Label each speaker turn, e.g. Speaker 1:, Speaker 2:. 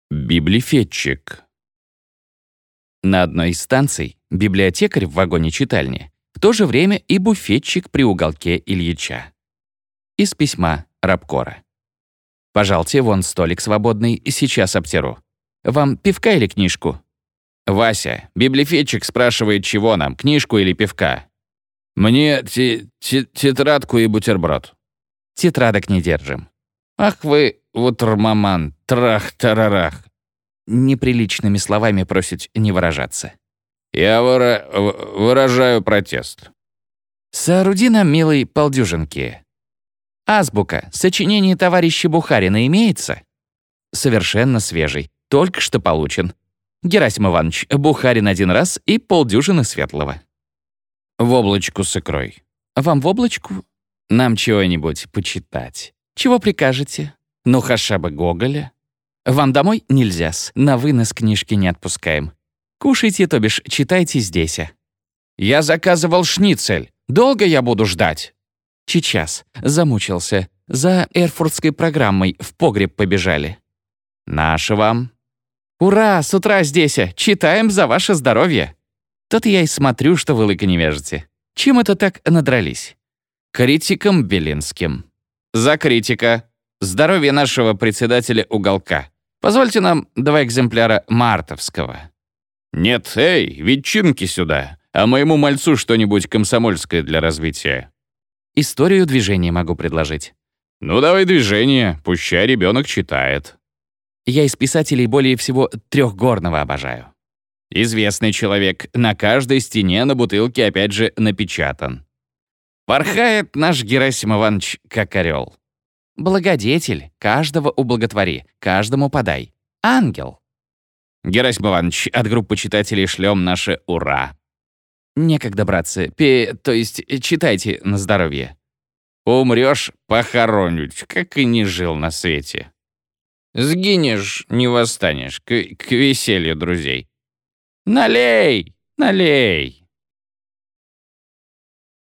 Speaker 1: Библифетчик. На одной из станций библиотекарь в вагоне-читальне, в то же время и буфетчик при уголке Ильича. Из письма Рабкора. «Пожалуйте, вон столик свободный, сейчас обтеру. Вам пивка или книжку?» «Вася, библифетчик спрашивает, чего нам, книжку или пивка?» «Мне тетрадку и бутерброд». «Тетрадок не держим». «Ах вы, утрмаман, трах-тарарах». Неприличными словами просить не выражаться. «Я выражаю протест». «Сооруди нам, милый, полдюжинки». «Азбука, сочинение товарища Бухарина имеется?» «Совершенно свежий, только что получен. Герасим Иванович, Бухарин один раз и полдюжины светлого». «В облачку с икрой». «Вам в облачку? Нам чего-нибудь почитать. Чего прикажете? Ну, хотя бы Гоголя. Вам домой нельзя-с, на вынос книжки не отпускаем. Кушайте, то бишь, читайте здесь. Я заказывал шницель. Долго я буду ждать?» «Сейчас. Замучился. За эрфуртской программой в погреб побежали». «Наше вам». «Ура, с утра здесь. Читаем за ваше здоровье». «Тут я и смотрю, что вы лыка не вяжете. Чем это так надрались?» «Критиком Белинским». «За критика. Здоровье нашего председателя уголка. Позвольте нам 2 экземпляра мартовского». «Нет, эй, ветчинки сюда, а моему мальцу что-нибудь комсомольское для развития». «Историю движения могу предложить». «Ну, давай движение, пущай ребенок читает». «Я из писателей более всего Трехгорного обожаю». «Известный человек, на каждой стене на бутылке опять же напечатан». «Порхает наш Герасим Иванович, как орел». «Благодетель, каждого ублаготвори, каждому подай. Ангел». «Герасим Иванович, от группы читателей шлем наше ура». «Некогда, братцы, то есть читайте на здоровье». «Умрешь — похоронить, как и не жил на свете». «Сгинешь — не восстанешь, к веселью друзей». «Налей, налей».